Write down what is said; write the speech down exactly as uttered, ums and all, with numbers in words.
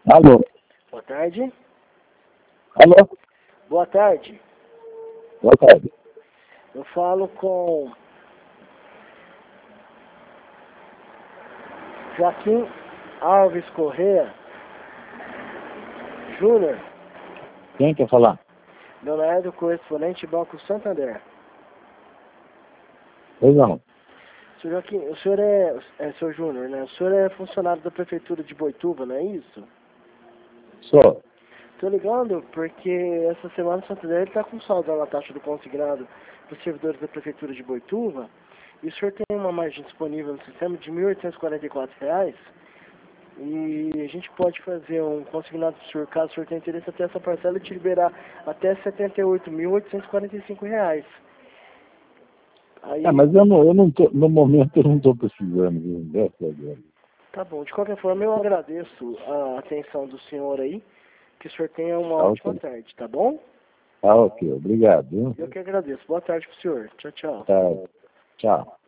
Alô? Boa tarde. Alô? Boa tarde. Boa tarde. Eu falo com Joaquim Alves Corrêa Júnior, Quem quer falar? Leonardo, correspondente Banco Santander. Pois não. Senhor Joaquim, o senhor é, é seu Júnior, né? O senhor é funcionário da Prefeitura de Boituva, não é isso? Sou. Estou ligando porque essa semana o Santander está com saldo na taxa do consignado para os servidores da Prefeitura de Boituva e o senhor tem uma margem disponível no sistema de mil oitocentos e quarenta e quatro reais e a gente pode fazer um consignado para o senhor, caso o senhor tenha interesse, até essa parcela e te liberar até setenta e oito mil oitocentos e quarenta e cinco reais. Aí, É, mas eu não, eu não tô, no momento eu não estou precisando de um dessa agora. tá bom, de qualquer forma eu agradeço a atenção do senhor aí, que o senhor tenha uma Tá ótima ok. tarde, tá bom? Tá ok, obrigado. Viu? Eu que agradeço. Boa tarde pro senhor. Tchau, tchau. Tá. Tchau.